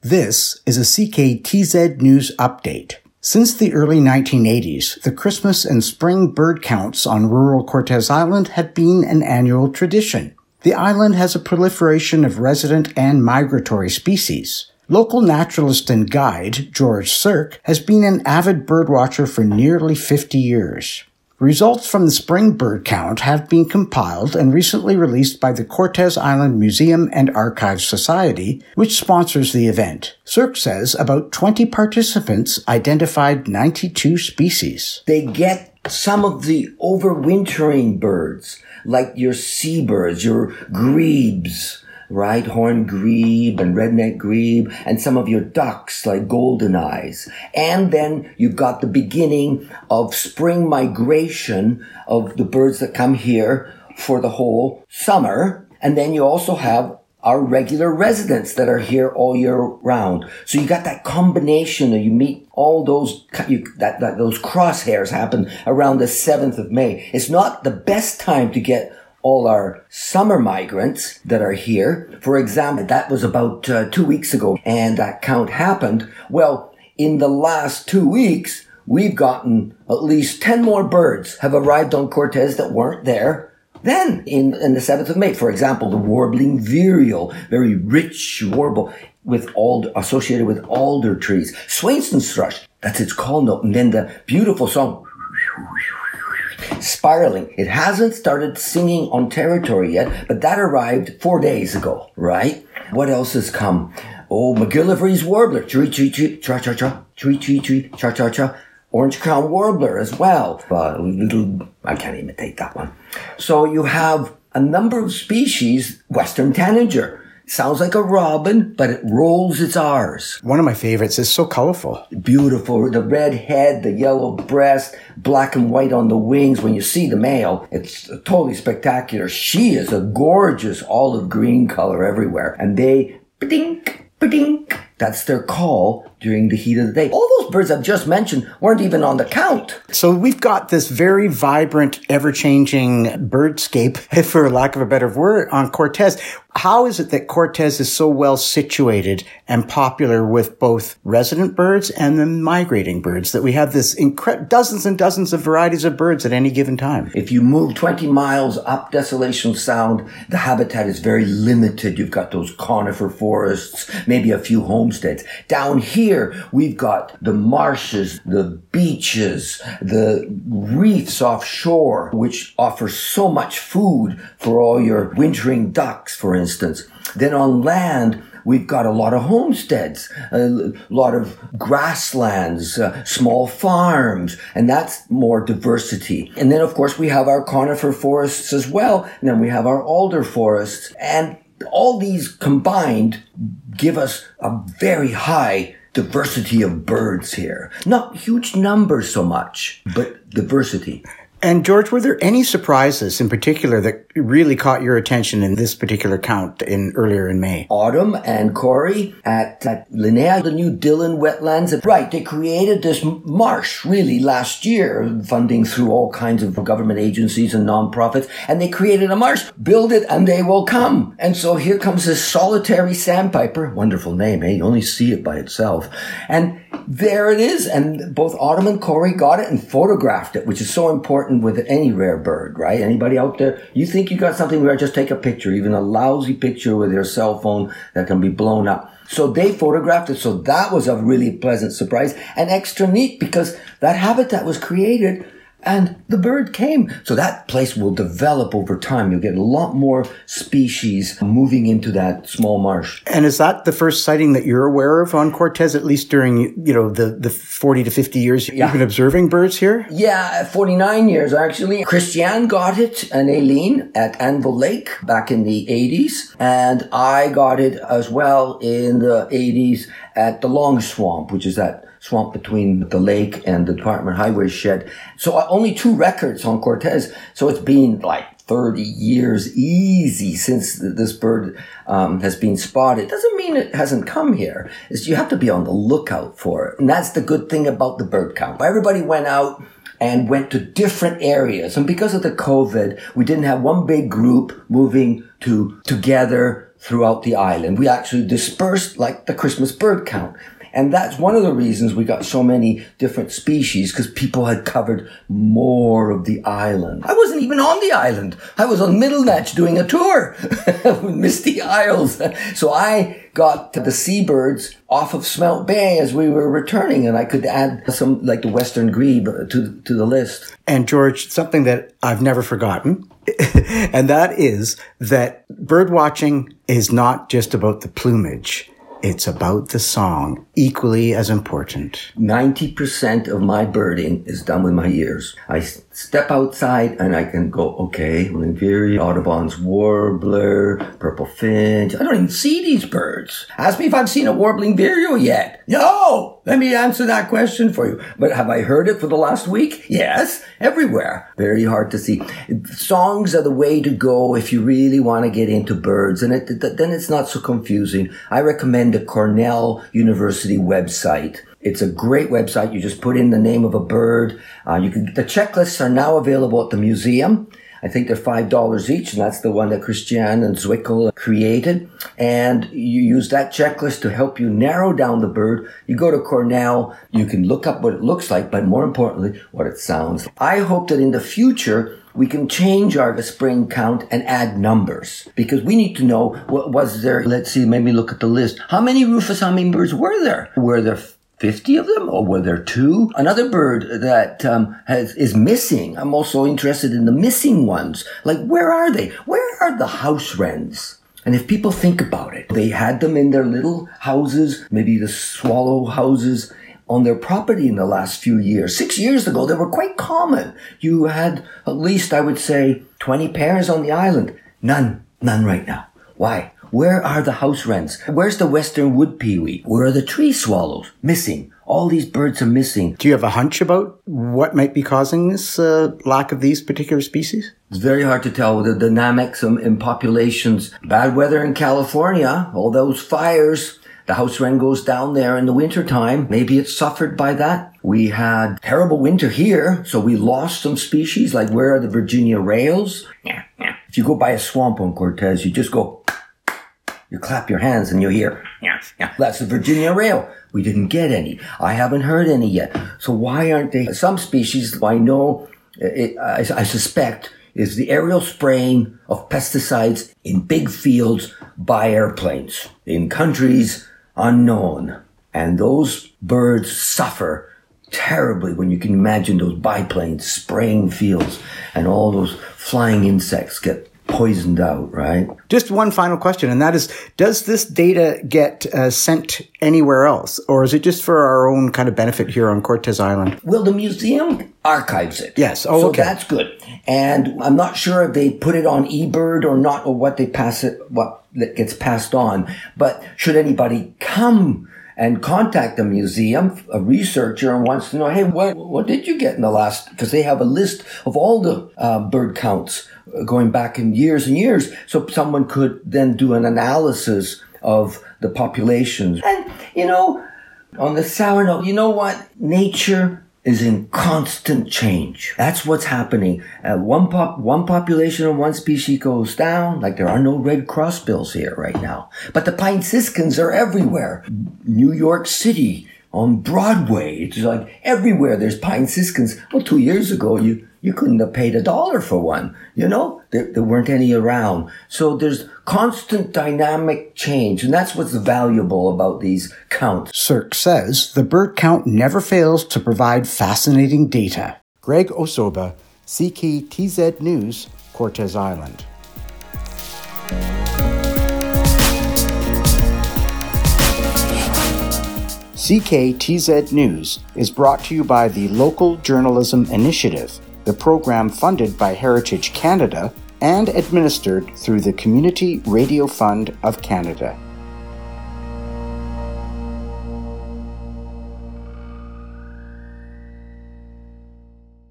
This is a CKTZ News Update. Since the early 1980s, the Christmas and spring bird counts on rural Cortes Island have been an annual tradition. The island has a proliferation of resident and migratory species. Local naturalist and guide George Cirque has been an avid birdwatcher for nearly 50 years. Results from the spring bird count have been compiled and recently released by the Cortes Island Museum and Archives Society, which sponsors the event. Cirque says about 20 participants identified 92 species. They get some of the overwintering birds, like your seabirds, your grebes, right? Horned grebe and redneck grebe, and some of your ducks like golden eyes. And then you've got the beginning of spring migration of the birds that come here for the whole summer. And then you also have our regular residents that are here all year round. So you got that combination, and you meet all those, those crosshairs happen around the 7th of May. It's not the best time to get all our summer migrants that are here. For example, that was about 2 weeks ago, and that count happened. Well, in the last 2 weeks, we've gotten at least 10 more birds have arrived on Cortes that weren't there then in the 7th of May. For example, the warbling vireo, very rich warble associated with alder trees. Swainson's thrush, that's its call note. And then the beautiful song, spiraling. It hasn't started singing on territory yet, but that arrived 4 days ago, right? What else has come? Oh, McGillivray's warbler, chee cha-cha-cha, chee cha-cha-cha. Orange crown warbler as well. I can't imitate that one. So you have a number of species. Western tanager. Sounds like a robin, but it rolls its R's. One of my favorites is so colorful. Beautiful. The red head, the yellow breast, black and white on the wings. When you see the male, it's totally spectacular. She is a gorgeous olive green color everywhere. And they, ba-dink, ba-dink. That's their call during the heat of the day. All those birds I've just mentioned weren't even on the count. So we've got this very vibrant, ever-changing birdscape, for lack of a better word, on Cortes. How is it that Cortes is so well situated and popular with both resident birds and the migrating birds that we have this dozens and dozens of varieties of birds at any given time? If you move 20 miles up Desolation Sound, the habitat is very limited. You've got those conifer forests, maybe a few homesteads. Down here, we've got the marshes, the beaches, the reefs offshore, which offer so much food for all your wintering ducks, for instance. Then on land, we've got a lot of homesteads, a lot of grasslands, small farms, and that's more diversity. And then, of course, we have our conifer forests as well, and then we have our alder forests, and all these combined give us a very high diversity of birds here. Not huge numbers so much, but diversity. And George, were there any surprises in particular that really caught your attention in this particular count earlier in May? Autumn and Corey at Linnea, the new Dillon wetlands. Right, they created this marsh really last year, funding through all kinds of government agencies and nonprofits, and they created a marsh. Build it and they will come. And so here comes this solitary sandpiper. Wonderful name, eh? You only see it by itself. And there it is. And both Autumn and Corey got it and photographed it, which is so important with any rare bird, right? Anybody out there, you think you got something rare, just take a picture, even a lousy picture with your cell phone that can be blown up. So they photographed it. So that was a really pleasant surprise and extra neat because that habitat was created and the bird came. So that place will develop over time. You'll get a lot more species moving into that small marsh. And is that the first sighting that you're aware of on Cortes, at least during, the 40 to 50 years you've been observing birds here? Yeah, 49 years actually. Christiane got it and Aileen at Anvil Lake back in the 80s. And I got it as well in the 80s at the Long Swamp, which is that swamp between the lake and the Department Highway shed. So only 2 records on Cortes. So it's been like 30 years easy since this bird has been spotted. Doesn't mean it hasn't come here. You have to be on the lookout for it. And that's the good thing about the bird count. Everybody went out and went to different areas. And because of the COVID, we didn't have one big group moving together throughout the island. We actually dispersed like the Christmas bird count. And that's one of the reasons we got so many different species, because people had covered more of the island. I wasn't even on the island. I was on Middlenatch doing a tour with Misty Isles. So I got the seabirds off of Smelt Bay as we were returning, and I could add some, like the western grebe, to the list. And George, something that I've never forgotten, and that is that bird watching is not just about the plumage. It's about the song, equally as important. 90% of my birding is done with my ears. I step outside and I can go, okay, Linviri, Audubon's warbler, purple finch. I don't even see these birds. Ask me if I've seen a warbling vireo yet. No! Let me answer that question for you. But have I heard it for the last week? Yes, everywhere. Very hard to see. Songs are the way to go if you really want to get into birds, and then it's not so confusing. I recommend the Cornell University website. It's a great website. You just put in the name of a bird. The checklists are now available at the museum. I think they're $5 each, and that's the one that Christian and Zwickel created. And you use that checklist to help you narrow down the bird. You go to Cornell, you can look up what it looks like, but more importantly, what it sounds like. I hope that in the future, we can change our spring count and add numbers, because we need to know what was there. Let's see, maybe look at the list. How many rufous hummingbirds were there? Were there 50 of them, or were there 2? Another bird that is missing. I'm also interested in the missing ones. Like, where are they? Where are the house wrens? And if people think about it, they had them in their little houses, maybe the swallow houses on their property in the last few years. 6 years ago, they were quite common. You had at least, I would say, 20 pairs on the island. None right now. Why? Where are the house wrens? Where's the western wood pewee? Where are the tree swallows? Missing. All these birds are missing. Do you have a hunch about what might be causing this lack of these particular species? It's very hard to tell the dynamics in populations. Bad weather in California, all those fires. The house wren goes down there in the wintertime. Maybe it suffered by that. We had terrible winter here, so we lost some species, like where are the Virginia rails? If you go by a swamp on Cortez, you just go... You clap your hands and you hear, that's the Virginia rail. We didn't get any. I haven't heard any yet. So why aren't they? Some species, I know, I suspect, is the aerial spraying of pesticides in big fields by airplanes in countries unknown. And those birds suffer terribly when you can imagine those biplanes spraying fields and all those flying insects get poisoned out, right? Just one final question, and that is, does this data get sent anywhere else, or is it just for our own kind of benefit here on Cortez Island? Well, the museum archives it. Yes. Oh, so okay. That's good. And I'm not sure if they put it on eBird or not, or what that gets passed on. But should anybody come and contact the museum, a researcher, and wants to know, hey, what did you get in the last? Because they have a list of all the bird counts going back in years and years. So someone could then do an analysis of the populations. And, on the sour note, you know what? Nature is in constant change. That's what's happening. One population of one species goes down, like there are no red crossbills here right now. But the pine siskins are everywhere. New York City, on Broadway, it's like everywhere there's pine siskins. Well, 2 years ago, you couldn't have paid $1 for one. There weren't any around. So there's constant dynamic change, and that's what's valuable about these counts. Cirque says the bird count never fails to provide fascinating data. Greg Osoba, CKTZ News, Cortez Island. CKTZ News is brought to you by the Local Journalism Initiative, the program funded by Heritage Canada and administered through the Community Radio Fund of Canada.